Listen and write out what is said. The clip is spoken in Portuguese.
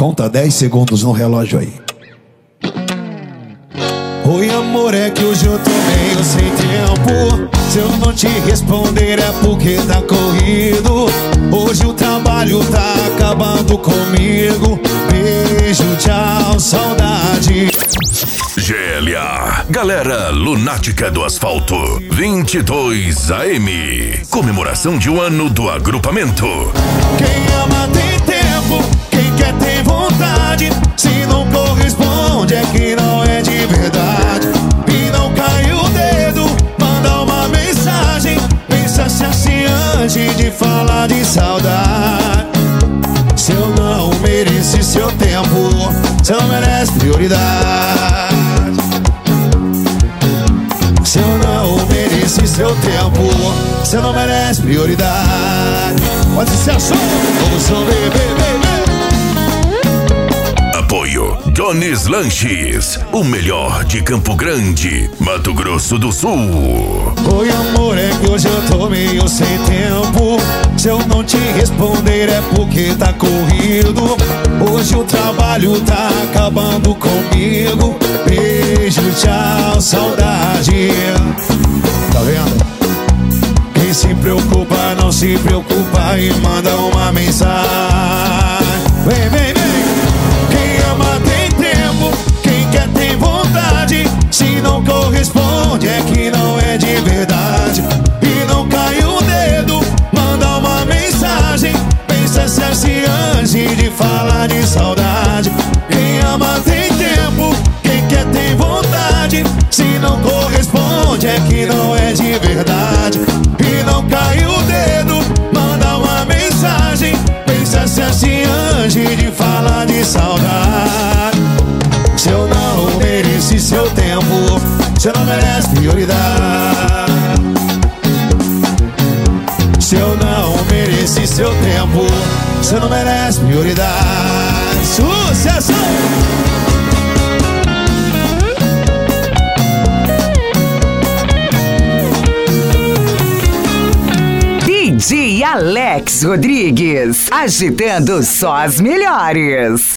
Conta 10 segundos no relógio aí. Oi amor, é que hoje eu tô meio sem tempo. Se eu não te responder é porque tá corrido. Hoje o trabalho tá acabando comigo. Beijo, tchau, saudade. GLA, Galera Lunática do Asfalto, 22 AM. Comemoração de 1 ano do agrupamento. Quem ama tem tempo, quem quer tem vontade. Se não corresponde é que não é de verdade. E não cai o dedo, manda uma mensagem. Pensa-se assim antes de falar de saudade. Se eu não mereci seu tempo, você não merece prioridade. Se eu não mereci seu tempo, você não merece prioridade. Pode ser a sua, vamos subir, baby. Apoio Johnny's Lanches, o melhor de Campo Grande, Mato Grosso do Sul. Oi amor, é que hoje eu tô meio sem tempo. Se eu não te responder é porque tá corrido. Hoje o trabalho tá acabando comigo. Beijo, tchau, saudade. Tá vendo? Quem se preocupa não se preocupa e manda uma mensagem. Vem, vem, vem. Quem ama tem tempo, quem quer tem vontade. Se não corresponde é que não é de verdade. E não cai o dedo, manda uma mensagem. Pensa-se assim antes de falar de saudade. Quem ama tem tempo, quem quer tem vontade. Se não corresponde é que não é de verdade. E não cai o dedo, manda uma mensagem. Pensa-se assim antes de falar de saudade. Se eu não mereci seu tempo, você não merece prioridade. Se eu não mereci seu tempo, você não merece prioridade. Sucesso! DJ Alex Rodrigues, agitando só as melhores.